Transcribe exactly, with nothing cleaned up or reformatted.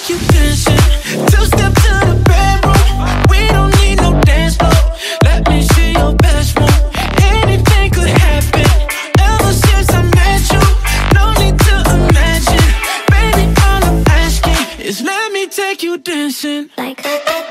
take you dancing. Two step to the bedroom. We don't need no dance floor. Let me see your best move. Anything could happen. Ever since I met you, no need to imagine. Baby, all I'm asking is let me take you dancing. Like